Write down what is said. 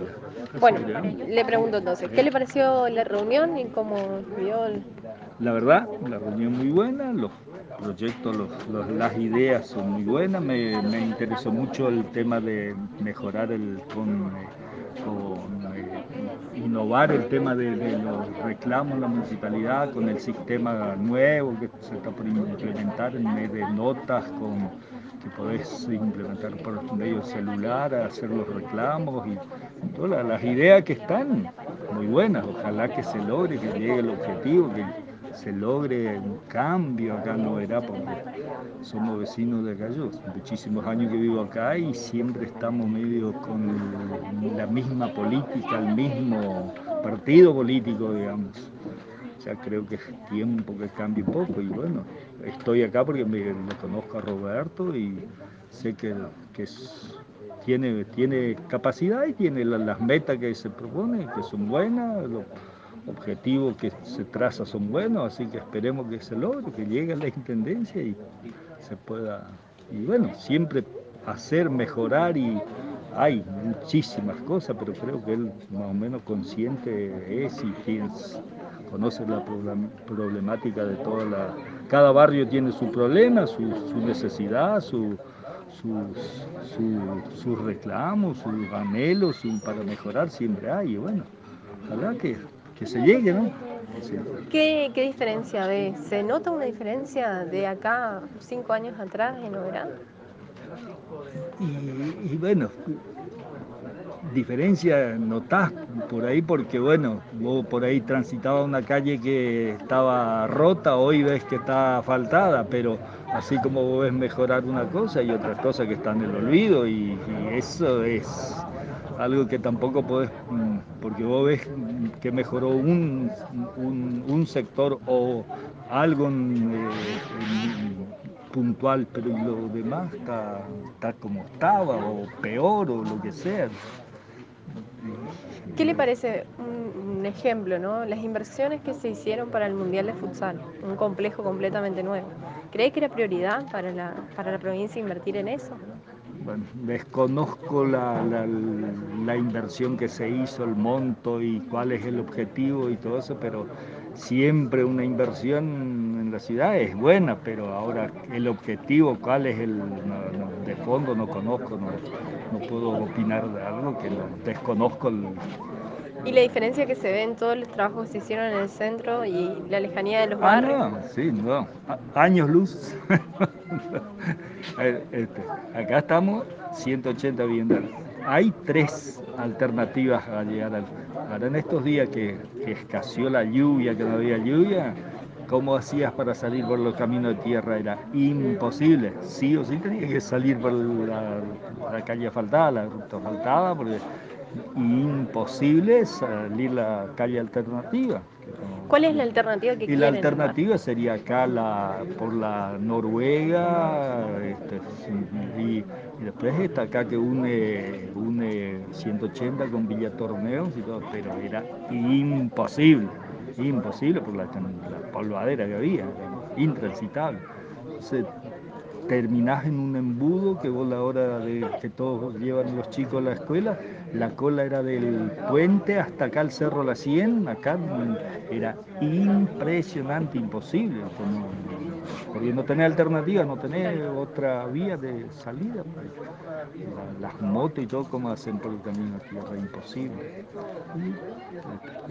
Bueno, Veremos. le pregunto entonces, ¿qué le pareció la reunión y cómo vio La verdad, la reunión muy buena, los proyectos, las ideas son muy buenas. Me interesó mucho el tema de mejorar innovar el tema de los reclamos en la municipalidad con el sistema nuevo que se está por implementar en vez de notas que podés implementar por medio celular, hacer los reclamos y todas las ideas que están muy buenas. Ojalá que se logre, que llegue el objetivo, que se logre un cambio acá en Noverá, porque somos vecinos de acá. Yo muchísimos años que vivo acá y siempre estamos medio con la misma política, el mismo partido político, digamos. Ya creo que es tiempo que cambie un poco y bueno, estoy acá porque le conozco a Roberto y sé tiene capacidad y tiene las metas que se propone, que son buenas, los objetivos que se traza son buenos, así que esperemos que se logre, que llegue a la intendencia y se pueda, y bueno, siempre hacer, mejorar y hay muchísimas cosas, pero creo que él más o menos consciente es y conoce la problemática de cada barrio tiene su problema, su necesidad, sus reclamos, sus anhelos para mejorar siempre hay, y bueno, ojalá que se llegue, ¿no? Sí. qué diferencia ve? ¿Se nota una diferencia de acá 5 años atrás en Oberá? Y bueno, diferencia notás por ahí porque, bueno, vos por ahí transitabas una calle que estaba rota, hoy ves que está asfaltada, pero así como vos ves mejorar una cosa y otras cosas que están en el olvido y eso es algo que tampoco podés, porque vos ves que mejoró un sector o algo puntual, pero lo demás está como estaba o peor o lo que sea. ¿Qué le parece un ejemplo, ¿no? Las inversiones que se hicieron para el Mundial de Futsal, un complejo completamente nuevo. ¿Cree que era prioridad para la provincia invertir en eso? Bueno, desconozco la inversión que se hizo, el monto y cuál es el objetivo y todo eso, pero siempre una inversión en la ciudad es buena, pero ahora el objetivo, cuál es de fondo no conozco, no puedo opinar de algo que no desconozco. Y la diferencia que se ve en todos los trabajos que se hicieron en el centro y la lejanía de los Ah, barrios. no, sí, no, años luz. Acá estamos 180 viviendas. Hay tres alternativas a llegar Ahora en estos días que escaseó la lluvia, que no había lluvia, ¿cómo hacías para salir por los caminos de tierra? Era imposible. Sí o sí tenías que salir por la calle asfaltada, la ruta asfaltada, porque imposible salir la calle alternativa. ¿Cuál es la alternativa que Y la quieren acá? alternativa sería acá por la Noruega, y después está acá que une 180 con Villa Torneos y todo, pero era imposible por la polvadera que había, era intransitable. Entonces, terminás en un embudo que vos la hora de que todos llevan los chicos a la escuela, la cola era del puente hasta acá al Cerro La 100, acá era impresionante, imposible, porque no tenés alternativa, no tenés Claro. otra vía de salida. Las motos y todo, como hacen por el camino a tierra, imposible.